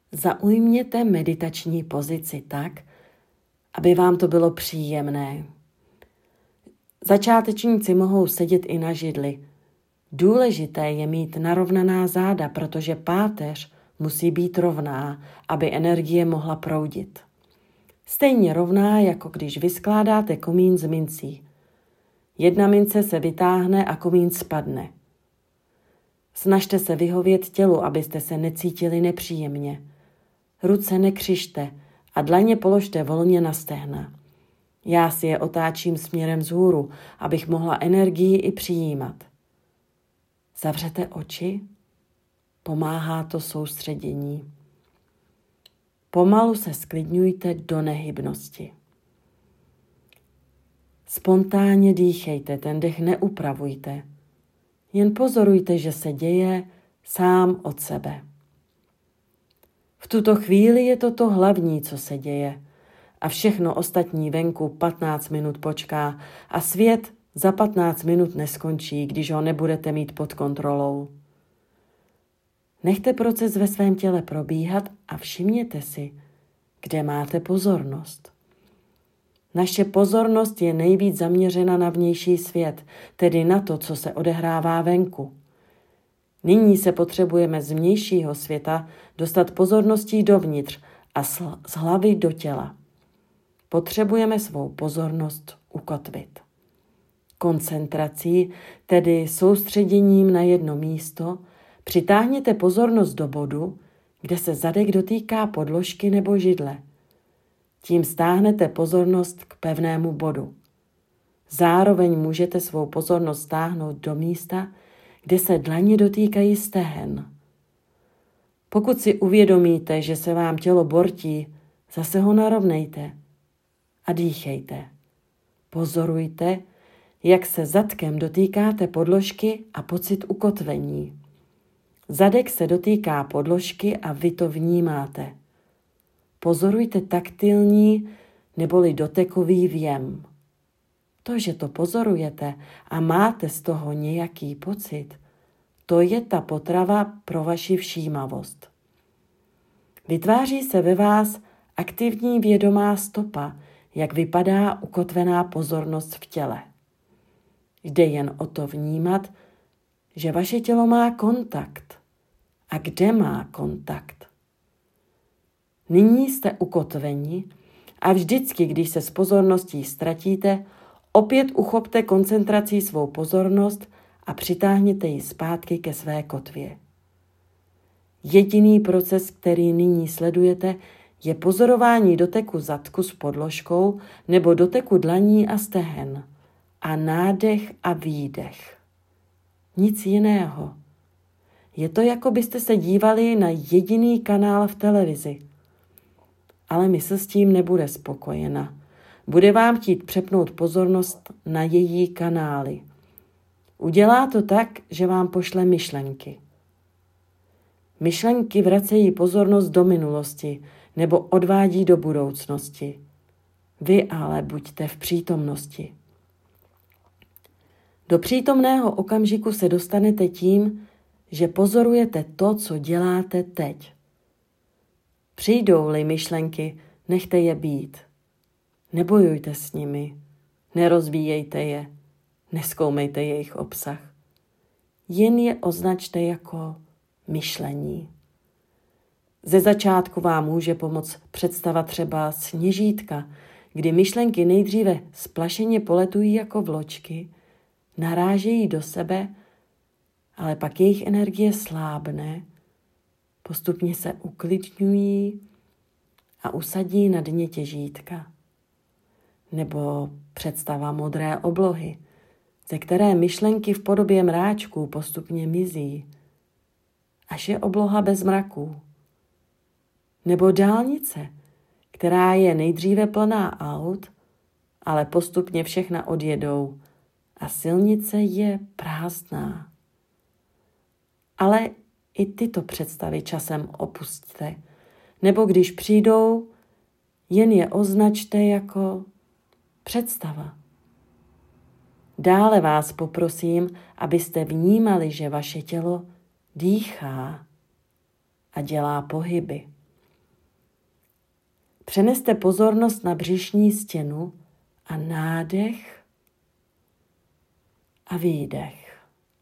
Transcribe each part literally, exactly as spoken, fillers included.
Zaujměte meditační pozici tak, aby vám to bylo příjemné. Začátečníci mohou sedět i na židli. Důležité je mít narovnaná záda, protože páteř musí být rovná, aby energie mohla proudit. Stejně rovná, jako když vyskládáte komín z mincí. Jedna mince se vytáhne a komín spadne. Snažte se vyhovět tělu, abyste se necítili nepříjemně. Ruce nekřižte a dlaně položte volně na stehna. Já si je otáčím směrem vzhůru, abych mohla energii i přijímat. Zavřete oči, pomáhá to soustředění. Pomalu se sklidňujte do nehybnosti. Spontánně dýchejte, ten dech neupravujte. Jen pozorujte, že se děje sám od sebe. V tuto chvíli je to to hlavní, co se děje. A všechno ostatní venku patnáct minut počká a svět za patnáct minut neskončí, když ho nebudete mít pod kontrolou. Nechte proces ve svém těle probíhat a všimněte si, kde máte pozornost. Naše pozornost je nejvíc zaměřena na vnější svět, tedy na to, co se odehrává venku. Nyní se potřebujeme z vnějšího světa dostat pozorností dovnitř a z hlavy do těla. Potřebujeme svou pozornost ukotvit. Koncentrací, tedy soustředěním na jedno místo, přitáhněte pozornost do bodu, kde se zadek dotýká podložky nebo židle. Tím stáhnete pozornost k pevnému bodu. Zároveň můžete svou pozornost stáhnout do místa, kde se dlaně dotýkají stehen. Pokud si uvědomíte, že se vám tělo bortí, zase ho narovnejte a dýchejte. Pozorujte, jak se zadkem dotýkáte podložky a pocit ukotvení. Zadek se dotýká podložky a vy to vnímáte. Pozorujte taktilní neboli dotekový vjem. To, že to pozorujete a máte z toho nějaký pocit, to je ta potrava pro vaši všímavost. Vytváří se ve vás aktivní vědomá stopa, jak vypadá ukotvená pozornost v těle. Jde jen o to vnímat, že vaše tělo má kontakt. A kde má kontakt? Nyní jste ukotveni a vždycky, když se s pozorností ztratíte, opět uchopte koncentrací svou pozornost a přitáhněte ji zpátky ke své kotvě. Jediný proces, který nyní sledujete, je pozorování doteku zadku s podložkou nebo doteku dlaní a stehen a nádech a výdech. Nic jiného. Je to, jako byste se dívali na jediný kanál v televizi. Ale mysl s tím nebude spokojena. Bude vám chtít přepnout pozornost na její kanály. Udělá to tak, že vám pošle myšlenky. Myšlenky vracejí pozornost do minulosti nebo odvádí do budoucnosti. Vy ale buďte v přítomnosti. Do přítomného okamžiku se dostanete tím, že pozorujete to, co děláte teď. Přijdou-li myšlenky, nechte je být. Nebojujte s nimi, nerozvíjejte je, nezkoumejte jejich obsah. Jen je označte jako myšlení. Ze začátku vám může pomoct představa třeba sněžítka, kdy myšlenky nejdříve splašeně poletují jako vločky, narážejí do sebe, ale pak jejich energie slábne, postupně se uklidňují a usadí na dně těžítka. Nebo představa modré oblohy, ze které myšlenky v podobě mráčků postupně mizí, až je obloha bez mraků. Nebo dálnice, která je nejdříve plná aut, ale postupně všechna odjedou a silnice je prázdná. Ale i tyto představy časem opusťte, nebo když přijdou, jen je označte jako představa. Dále vás poprosím, abyste vnímali, že vaše tělo dýchá a dělá pohyby. Přeneste pozornost na břišní stěnu a nádech a výdech.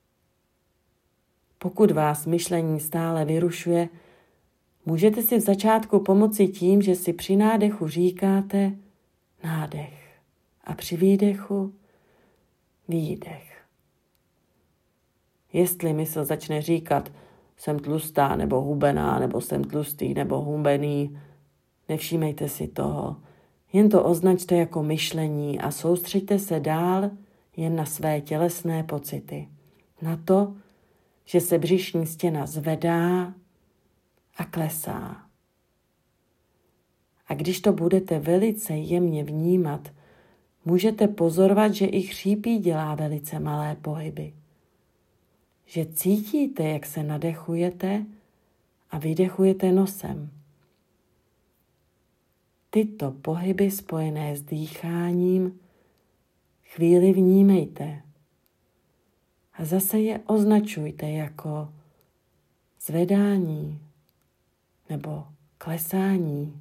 Pokud vás myšlení stále vyrušuje, můžete si v začátku pomoci tím, že si při nádechu říkáte nádech a při výdechu výdech. Jestli mysl začne říkat jsem tlustá nebo hubená, nebo jsem tlustý nebo hubený, nevšímejte si toho. Jen to označte jako myšlení a soustřeďte se dál jen na své tělesné pocity. Na to, že se břišní stěna zvedá a klesá. A když to budete velice jemně vnímat, můžete pozorovat, že i chřípí dělá velice malé pohyby. Že cítíte, jak se nadechujete a vydechujete nosem. Tyto pohyby spojené s dýcháním chvíli vnímejte a zase je označujte jako zvedání nebo klesání.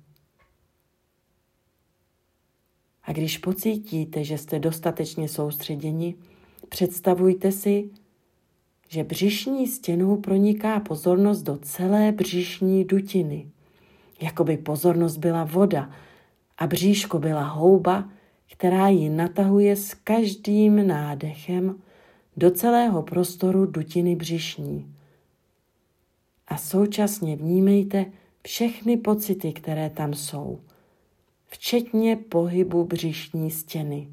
A když pocítíte, že jste dostatečně soustředěni, představujte si, že břišní stěnou proniká pozornost do celé břišní dutiny. Jakoby pozornost byla voda a bříško byla houba, která ji natahuje s každým nádechem do celého prostoru dutiny břišní. A současně vnímejte všechny pocity, které tam jsou, včetně pohybu břišní stěny.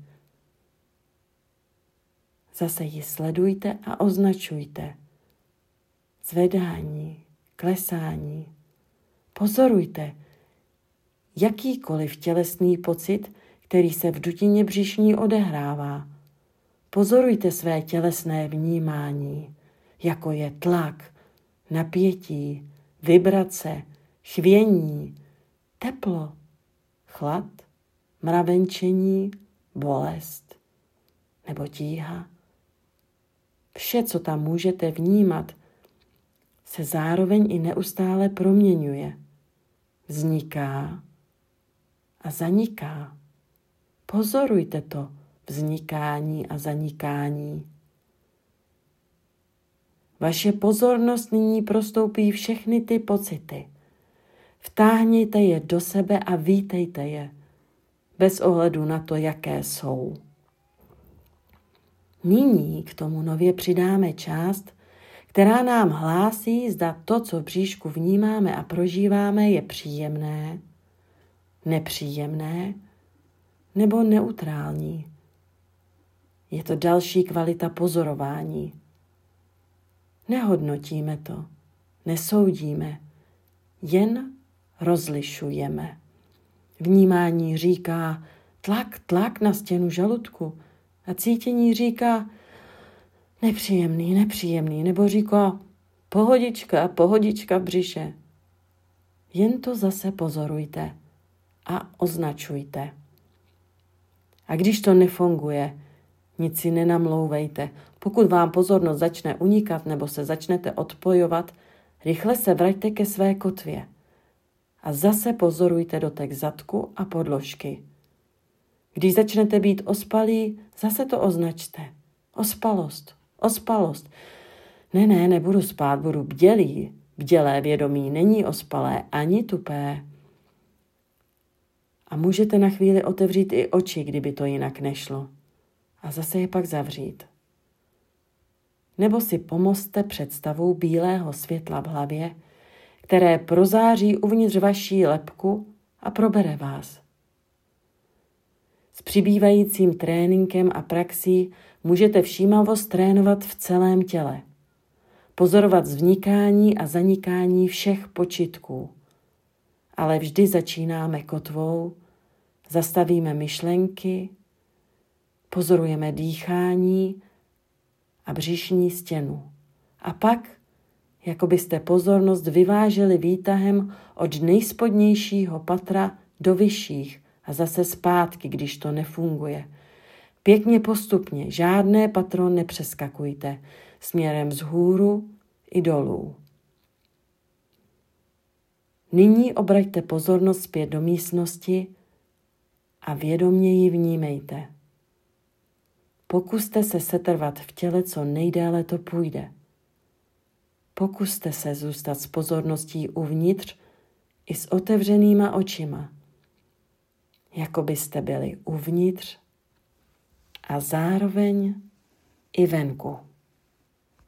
Zase ji sledujte a označujte. Zvedání, klesání. Pozorujte jakýkoliv tělesný pocit, který se v dutině břišní odehrává. Pozorujte své tělesné vnímání, jako je tlak, napětí, vibrace, chvění, teplo, chlad, mravenčení, bolest nebo tíha. Vše, co tam můžete vnímat, se zároveň i neustále proměňuje, vzniká a zaniká. Pozorujte to vznikání a zanikání. Vaše pozornost nyní prostoupí všechny ty pocity. Vtáhněte je do sebe a vítejte je, bez ohledu na to, jaké jsou. Nyní k tomu nově přidáme část, která nám hlásí, zda to, co v bříšku vnímáme a prožíváme, je příjemné, nepříjemné nebo neutrální. Je to další kvalita pozorování. Nehodnotíme to, nesoudíme, jen rozlišujeme. Vnímání říká tlak, tlak na stěnu žaludku a cítění říká nepříjemný, nepříjemný, nebo říká pohodička, pohodička v břiše. Jen to zase pozorujte a označujte. A když to nefunguje, nic si nenamlouvejte. Pokud vám pozornost začne unikat nebo se začnete odpojovat, rychle se vraťte ke své kotvě a zase pozorujte dotek zadku a podložky. Když začnete být ospalí, zase to označte. Ospalost, ospalost. Ne, ne, nebudu spát, budu bdělý. Bdělé vědomí není ospalé ani tupé. A můžete na chvíli otevřít i oči, kdyby to jinak nešlo. A zase je pak zavřít. Nebo si pomozte představou bílého světla v hlavě, které prozáří uvnitř vaší lebku a probere vás. S přibývajícím tréninkem a praxí můžete všímavost trénovat v celém těle. Pozorovat vznikání a zanikání všech počitků. Ale vždy začínáme kotvou, zastavíme myšlenky, pozorujeme dýchání a břišní stěnu. A pak, jako byste pozornost vyváželi výtahem od nejspodnějšího patra do vyšších a zase zpátky, když to nefunguje. Pěkně postupně, žádné patro nepřeskakujte, směrem vzhůru i dolů. Nyní obraťte pozornost zpět do místnosti a vědomě ji vnímejte. Pokuste se setrvat v těle, co nejdéle to půjde. Pokuste se zůstat s pozorností uvnitř i s otevřenýma očima, jako byste byli uvnitř a zároveň i venku.